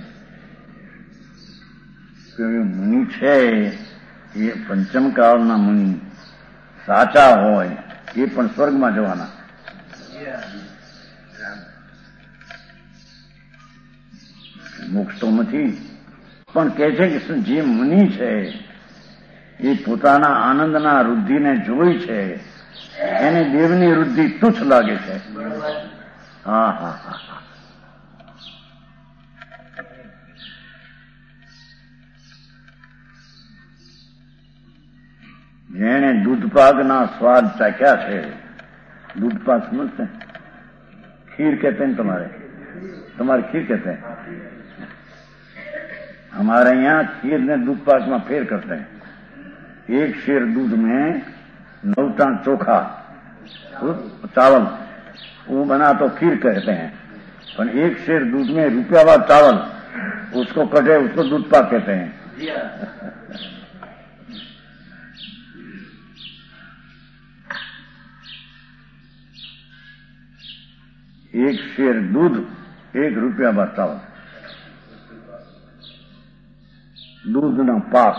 કે મુનિ છે એ પંચમકાળના મુનિ સાચા હોય એ પણ સ્વર્ગમાં જવાના. મોક્ષ તો નથી, પણ કહે છે કે જે મુનિ છે એ પોતાના આનંદના વૃદ્ધિને જોઈ છે એને દેવની વૃદ્ધિ તુચ્છ લાગે છે. હા હા હા જેણે દૂધપાકના સ્વાદ ચાખ્યા છે. दूधपाक समझते हैं? खीर कहते हैं तुम्हारे तुम्हारे खीर कहते हैं. हमारे यहाँ खीर ने दूध पाक में फेर करते हैं. एक शेर दूध में नौ टन चोखा चावल वो बना तो खीर कहते हैं, पर एक शेर दूध में रुपयावार चावल उसको कटे उसको दूध पाक कहते हैं. एक शेर दूध एक रुपया बार चावल दूध ना पाक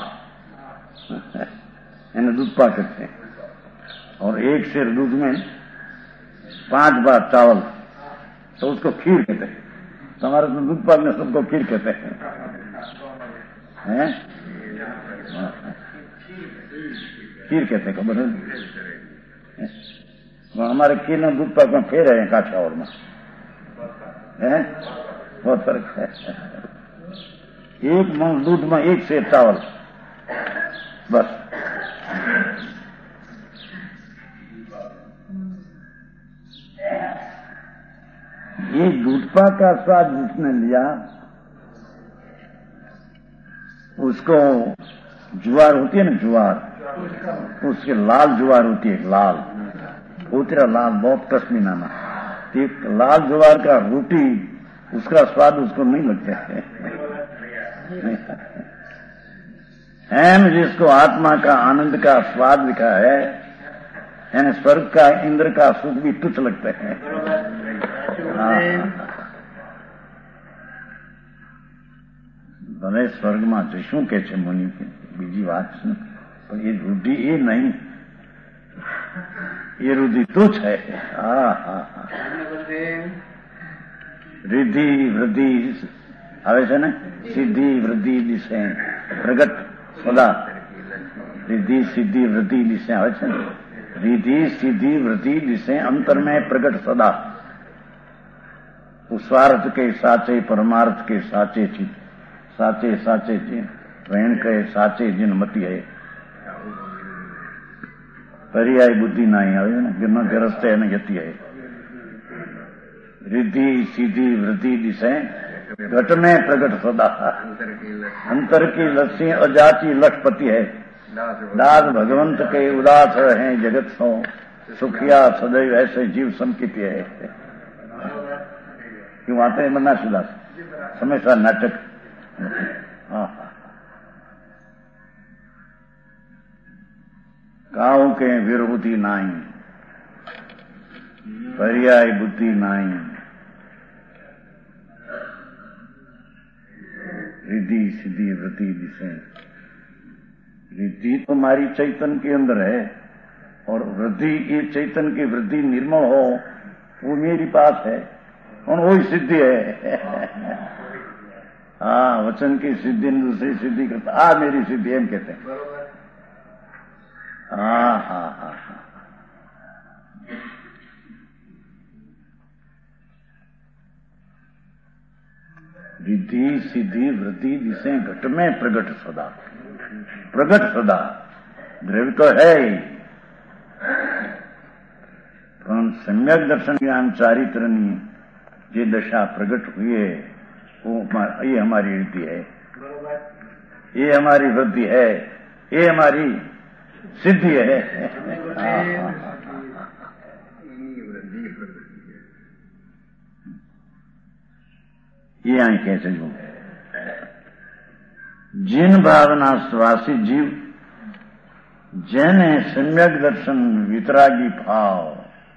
यानी दूध पाक कहते हैं. और एक शेर दूध में पांच बार चावल तो उसको खीर कहते हैं. हमारे तो दूध पाक में सबको खीर कहते हैं. हैं? खीर कहते हैं खबर है. हमारे खीर ने दूध पाक में फेर है काठियावाड़ में है बहुत फर्क है. एक मन दूध में एक शेर चावल बस. ये दूध पाक का स्वाद जिसने लिया उसको ज्वार होती है ना, ज्वार उसके लाल ज्वार होती है, लाल पोतरा लाल बहुत कश्मीना ना. एक लाल ज्वार का रोटी उसका स्वाद उसको नहीं लगता है. एम जिसको आत्मा का आनंद का स्वाद लिखा है यानी स्वर्ग का इंद्र का सुख भी तुच्छ लगते हैं. भले स्वर्ग में जशु के छे मुनि बीजी बात छे पण ये रुद्धि ये नहीं, ये रुद्धि तुच्छ है. हाँ हाँ हाँ रिद्धि वृद्धि આવે છે ને, સિદ્ધિ વૃદ્ધિ દિશે પ્રગટ સદા. रिद्धि सिद्धि वृद्धि दिशे આવે છે ને. रिद्धि सिद्धि वृद्धि दिशे अंतर में प्रगट सदा. स्वार्थ के साचे परमार्थ के साचे चित साचे साचे चित वैन के साचे जिन मती है. पर्याय बुद्धि ना ही आवे ने गिरना गरस्ते ने गति है. रिद्धि सीधी वृद्धि दिशे घट में प्रगट सदा. अंतर की लक्ष्मी अजाति लखपति है. दास भगवंत के उदास हैं जगत सो सुखिया सदैव ऐसे जीव संकित है. क्यों आते हैं मन्ना सुदास हमेशा नाटक. हाँ काऊ के विरोधी नाई पर्याय बुद्धि नाई. रिद्धि सिद्धि वृद्धि दिशे रिद्धि तो हमारी चैतन्य के अंदर है, और वृद्धि, ये चैतन्य की वृद्धि निर्मल हो वो मेरी पास है, और वही सिद्धि है। हाँ, वचन की सिद्धि दूसरी सिद्धि करता, आ मेरी सिद्धि एम कहते हैं। हाँ हाँ हाँ हाँ। रिद्धि सिद्धि वृद्धि विषय घट में प्रगट सदा, प्रगट सदा, द्रव्य तो है ही, પણ सम्यक दर्शन ज्ञान चारित्रनी જે दशा प्रकट हुई है वो ये हमारी रिद्धि है, ये हमारी वृद्धि है, ये हमारी सिद्धि है। ये आई कैसे जो जिन भावना स्वासी जीव जैने सम्यक दर्शन वितरागी भाव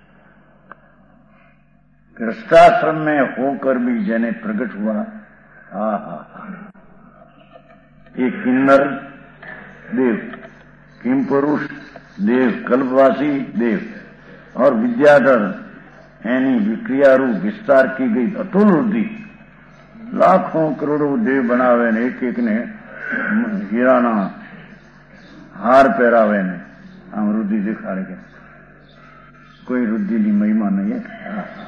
गृहस्थाश्रम में होकर भी जैने प्रकट हुआ। हा हा हा। ये किन्नर देव, किम पुरुष देव, कल्पवासी देव और विद्याधर यानी विक्रिया रूप विस्तार की गई अतुल वृद्धि, लाखों करोड़ों देव बनावे ने, एक एक ने हीराना हार पहरावे ने, आम रुद्धि दिखाड़े के, कोई रुद्धि की महिमा नहीं है।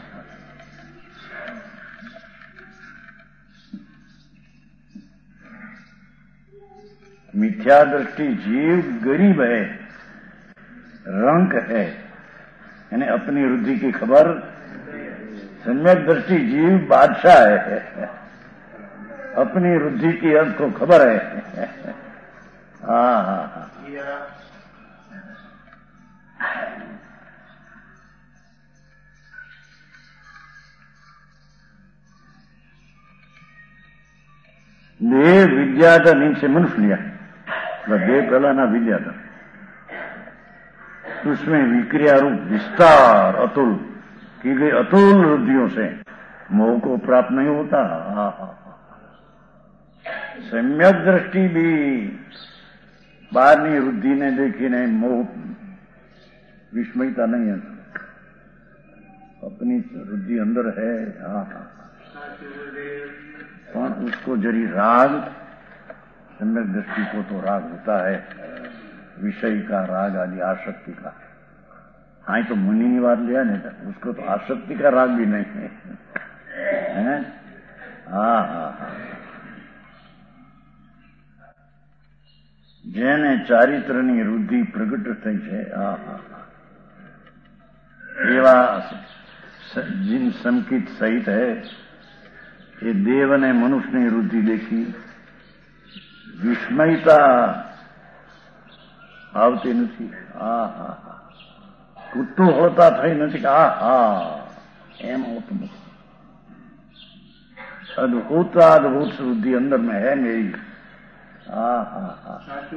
मिथ्या दृष्टि जीव गरीब है, रंक है, यानी अपनी रुद्धि की खबर। सम्यक दृष्टि जीव बादशाह है, अपनी रुद्धि की अर्थ को खबर है। हाँ हाँ हाँ। देह विद्याधर नीचे मनुष्य लिया, देह पहला ना विद्याधर, उसमें विक्रिया रूप विस्तार अतुल की गई अतुल रुद्धियों से मोह को प्राप्त नहीं होता। सम्यक दृष्टि भी बाहरनी रुद्धि ने देखी नहीं, मोह विस्मयता नहीं है, अपनी रुद्धि अंदर है। हाँ हाँ। पर उसको जरी राग, सम्यक दृष्टि को तो राग होता है विषय का राग आदि आसक्ति का। हाँ तो मुनि ने बात लिया नहीं था, उसको तो आसक्ति का राग भी नहीं है, है? हाँ हाँ हाँ। જેને ચારિત્રની વૃદ્ધિ પ્રગટ થઈ છે, આ એવા जिन संकित सहित है, ये देव ने मनुष्य ने वृद्धि देखी, विस्मयता આવતી નથી। આ હા હા, કુતૂહલતા થઈ નથી કે આ હા એમ હોતું નથી। अद्भुत अद्भुत वृद्धि अंदर में है मेरी। हाँ हाँ हाँ।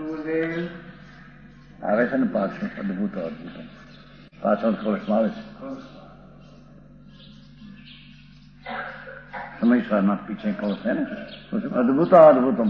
આવે છે ને પાછળ અદભુત અદભુત પાછળ કળશમાં આવે છે, સમયસારના પીછે કળશ है ना, उसमें अद्भुत अद्भुतम।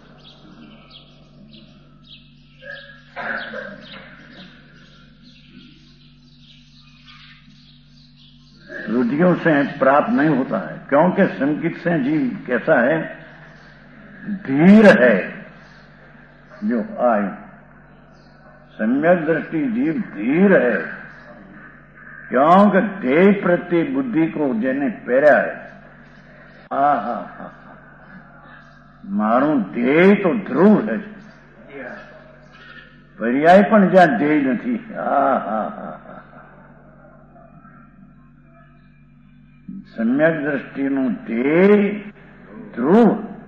रुधियों से प्राप्त नहीं होता है, क्योंकि संकित से जीव कैसा है, धीर है। जो आयु सम्यक दृष्टि जीव धीर है, क्योंकि देह प्रति बुद्धि को जेने પહેર્યા है। आ हा हा, मारू देह तो ध्रुव है, पर्याय पण ज्યાં देह નથી। आ हा हा हा, सम्यक दृष्टिનું देह ध्रुव,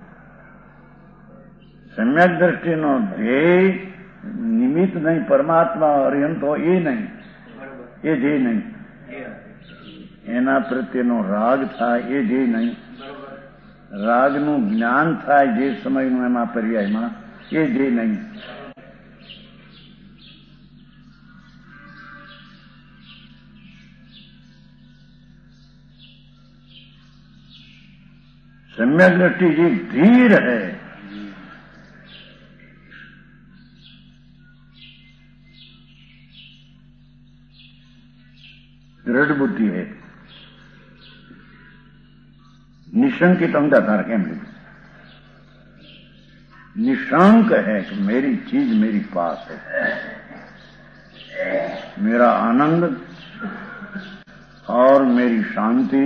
सम्यक दृष्टिનો ધ્યેય નિમિત્ત નહીં, પરમાત્મા અર્યંત હોય એ નહીં, એ ધ્યેય નહીં। એના પ્રત્યેનો રાગ થાય એ ધ્યેય નહીં, રાગનું જ્ઞાન થાય જે સમયનું એમાં પર્યાયમાં એ ધ્યેય નહીં। सम्यक दृष्टि जी धीर है, दृढ़ बुद्धि है, निशंकित अंधाधारक है। निशंक है कि मेरी चीज मेरी पास है, मेरा आनंद और मेरी शांति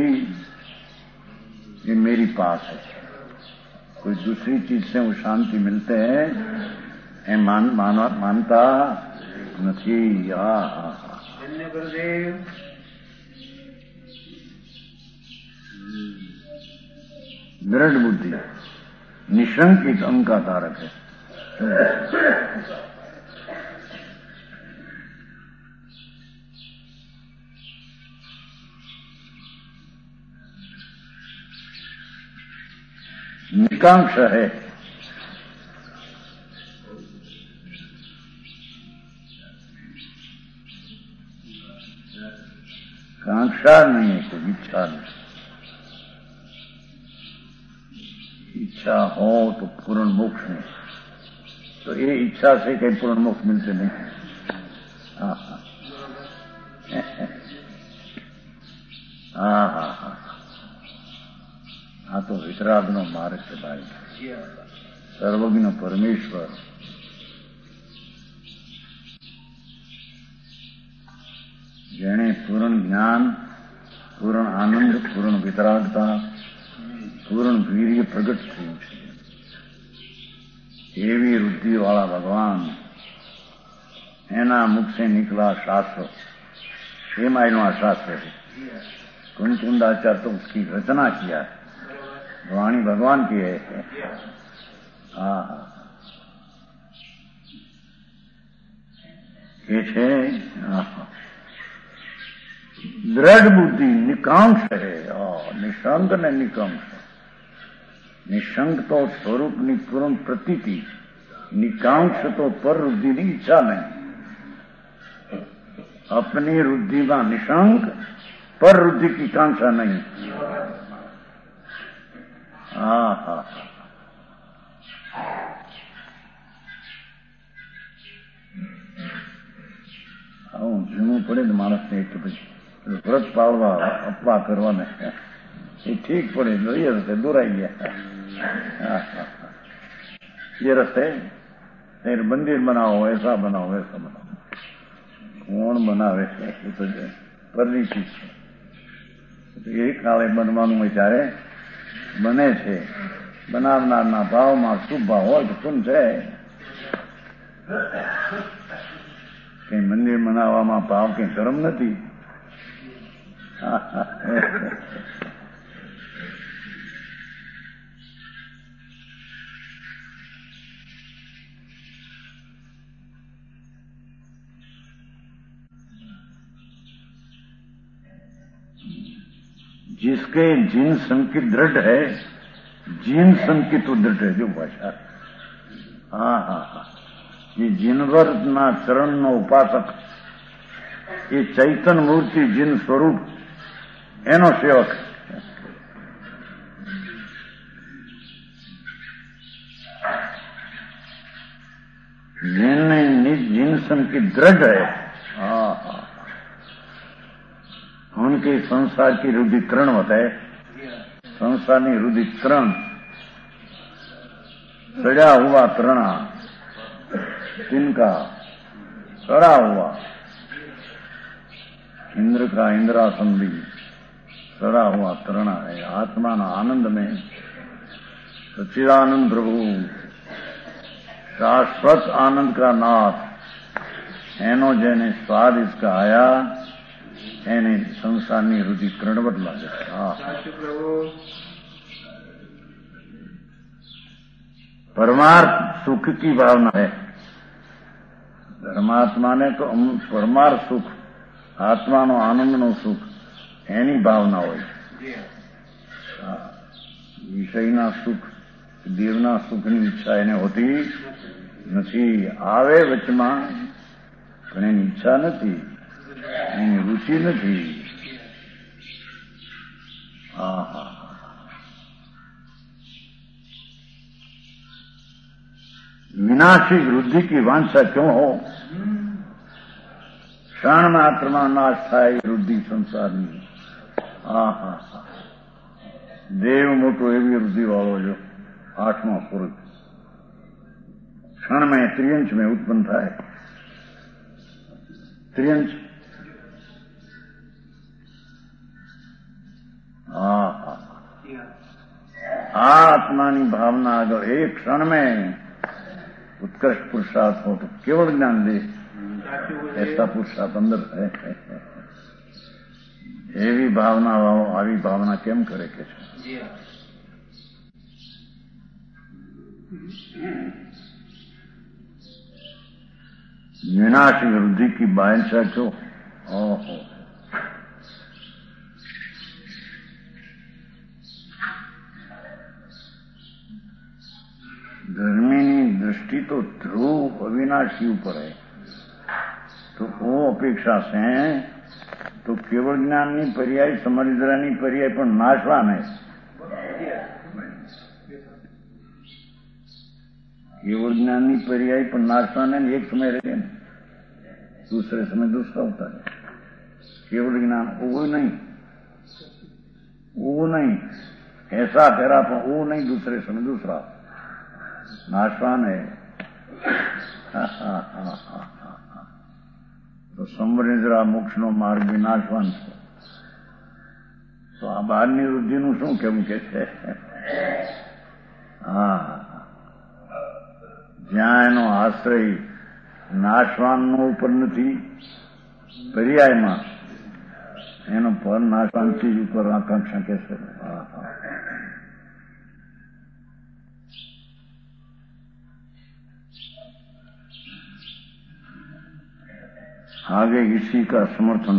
ये मेरी पास है। कोई दूसरी चीज से वो शांति मिलते हैं है मान, मान, मानता नहीं। गुरुदेव दृढ़ बुद्धि निशंकित अंग का धारक है। निकांक्ष है, कांक्षा नहीं है, कोई इच्छा नहीं। इच्छा हो तो पूर्ण मोक्ष नहीं, तो ये इच्छा से कहीं पूर्ण मोक्ष मिलते नहीं। हाँ हाँ हाँ हाँ हाँ हाँ तो वितरागनो मार्ग से भाई सर्वज्ञ परमेश्वर जेने पूर्ण ज्ञान, पूर्ण आनंद, पूर्ण वितरागता, पूर्ण वीर्य प्रगट थी, एवी रुद्धि वाला भगवान एना मुख से निकला शास्त्र, ये मायनवा शास्त्र है। कुंज कुंडाचार तो उसकी रचना किया है, वाणी भगवान की है। हाँ ये छे दृढ़ बुद्धि निकांक्ष है और निशंक ने निकांक्ष। निशंक तो स्वरूप निपूर्ण प्रतीति, निकांक्ष तो पर रुद्धि की इच्छा नहीं। अपनी रुद्धि का निशंक, पर रुद्धि की कांक्षा नहीं। हाँ हाँ આવું ઝીણું પડે ને માણસને એક પછી વ્રત પાળવા અપવા કરવાને એ ઠીક પડે, એ રસ્તે દોરાઈ ગયા। ये रस्ते फिर मंदिर बनाओ, ऐसा बनाओ, ऐसा बनाओ, कौन बनावे એ તો પરની ચીજ છે। એ કાળે બનવાનું હોય ત્યારે બને છે। બનાવનારના ભાવમાં શુભ ભાવ હોય તો શું છે? કઈ મંદિર બનાવવામાં ભાવ કઈ ધર્મ નથી। जिसके जिन संकित दृढ़ है, जिन संकित दृढ़ है जो भाषा। हाँ हाँ हाँ ये जिनवर ना चरण नो उपासक, ये चैतन मूर्ति जिन स्वरूप एनो सेवक। जिन जिन संकित दृढ़ है, हाँ हाँ उनके संसार की रुधिकरण होता है। संसार की रुधिकरण सड़ा हुआ तृणा, तिनका सड़ा हुआ इंद्र का इंद्रासन भी सड़ा हुआ तृणा है। आत्मा ना आनंद में सच्चिदानंद प्रभु शाश्वत आनंद का नाथ एनो जेने स्वाद इसका आया एने संसाરની रुधिकरण बदला है। परमार्थ सुख की भावना है। परमात्मा ने तो परमार्थ सुख, आत्मा नो आनंद नो सुख एनी भावना होय। विषयना सुख, देवना सुखनी इच्छा एने होती નથી। આવે વચમાં પણ એની ઈચ્છા નથી, એની રુચિ નથી। હા હા विनाशी वृद्धि की वांछा क्यों हो? ક્ષણ માત્રમાં નાશ થાય વૃદ્ધિ સંસારની. હા હા હા દેવ મોટો એવી વૃદ્ધિ વાળો જો આઠમા પુરુષ क्षण में त्रियंश में उत्पन्न था है। त्रियंश आत्मानी भावना अगर एक क्षण में उत्कृष्ट पुरुषार्थ हो तो केवल ज्ञान दे, ऐसा पुरुषार्थ अंदर है। एवी भावना आवी भावना केम करे के विनाशी वृद्धि की बांछा छो। ओहो धर्मीनी दृष्टि तो ध्रुव अविनाशी ऊपर है, तो वो अपेक्षा से तो केवल ज्ञाननी पर्याय समझदारानी पर्याय पर नाशवान है। केवल ज्ञानी पर्याय पर नाशवान है, एक समय रहते हैं दूसरे समय दूसरा होता है। केवल ज्ञान वो नहीं, वो नहीं ऐसा तेरा पर वो नहीं, दूसरे समय दूसरा नाशवान है। हा, हा, हा, हा, हा। तो संवरेजरा मोक्ष नो मार्ग भी नाशवान છે। तो આ બહારની વૃદ્ધિનું શું કેવું કે છે? હા જ્યાં એનો આશ્રય નાશવાનનો ઉપર નથી, પર્યાયમાં એનો પર નાશવાન ચીજ ઉપર આકાંક્ષા કે છે। आगे इसी का समर्थन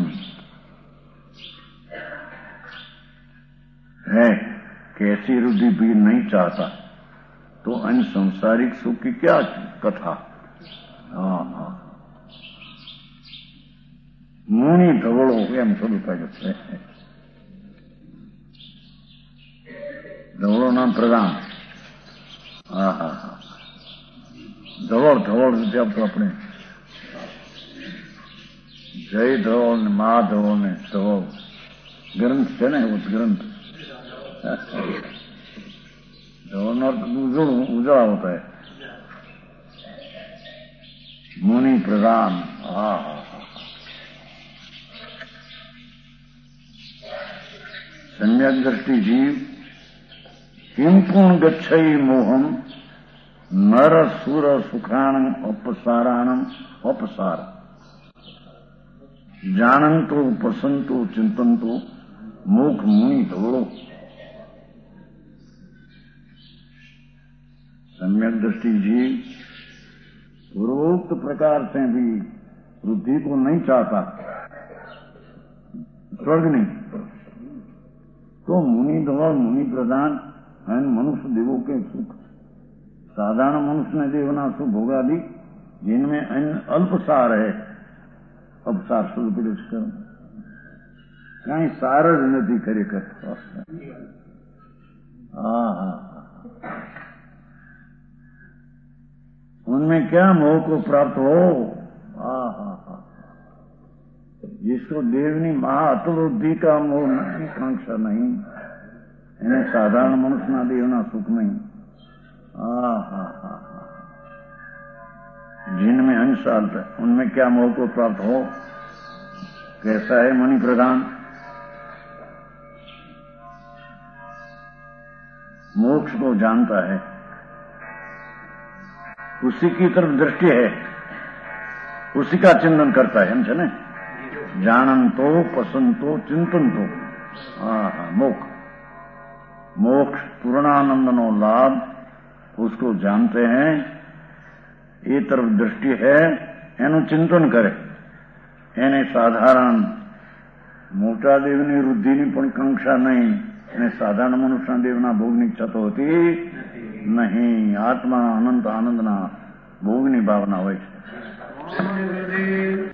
है कि ऐसी रुद्धि भी नहीं चाहता तो अन्य संसारिक सुख की क्या कथा। हाँ हाँ मुनि धवड़ो एम स्वरूपाय છે। ધવળો નામ પ્રધાન। હા હા હા ધવળ ધવળ વિદ્યા તો આપણે જય ધવળ ને મા ધવળ ને ધવળ ગ્રંથ છે ને, એવો ગ્રંથ ધવળ નો ઉજળા હોતા है। मुनि प्रधान। हाँ हाँ सम्यक दृष्टि जीव किम पूर्ण गच्छई मोहम नर सुर सुखाणम अपसाराणम अपसार जानंतो पसंतो चिंतनतो मोख मुनि धवड़ो। सम्यक दृष्टि जीव पूर्वोक्त प्रकार से भी वृद्धि को नहीं चाहता, स्वर्ग नहीं, तो मुनि धवल मुनि प्रधान एन मनुष्य देवों के सुख, साधारण मनुष्य ने देवना सुख भोगादि जिनमें अन्य अल्पसार है। अपसार शुद्ध पीड़ित कर कहीं सार ज नहीं करे कर। हाँ हाँ उनमें क्या मोह को प्राप्त हो। हाँ हाँ हाँ जिसको देवनी महा अतुलुद्धि का मोह नहीं, कांक्षा नहीं, इन्हें साधारण मनुष्य ना देवना सुख नहीं। हाँ हाँ हाँ जिनमें अंश है उनमें क्या मोह को प्राप्त हो। कैसा है मुनि प्रधान? मोक्ष को जानता है, उसी की तरफ दृष्टि है, उसी का चिंतन करता है। हम ने जानन तो पसंद तो चिंतन तो हाँ हाँ मोक्ष मोक्ष पूर्णानंद नो लाभ उसको जानते हैं। ये तरफ दृष्टि है, एनु चिंतन करे। एने साधारण मोटा देवनी वृद्धिनी पण कांक्षा नहीं, एने साधारण मनुष्य देवना भोगनी इच्छा तो होती नहीं। आत्मा अनंत आनंदना भोगनी भावना होय छे।